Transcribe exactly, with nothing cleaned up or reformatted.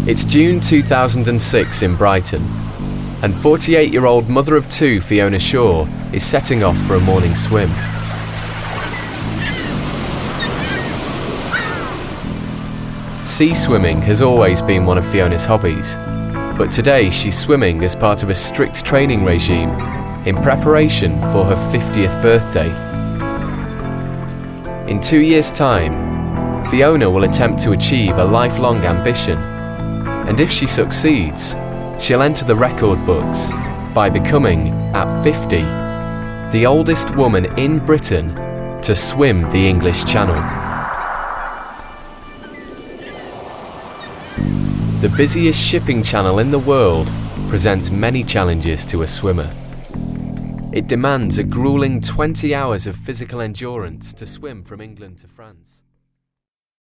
It's June two thousand six in Brighton, and forty-eight-year-old mother of two Fiona Shaw is setting off for a morning swim. Sea swimming has always been one of Fiona's hobbies, but today she's swimming as part of a strict training regime in preparation for her fiftieth birthday. In two years' time, Fiona will attempt to achieve a lifelong ambition, and if she succeeds, she'll enter the record books by becoming, at fifty, the oldest woman in Britain to swim the English Channel. The busiest shipping channel in the world presents many challenges to a swimmer. It demands a grueling twenty hours of physical endurance to swim from England to France.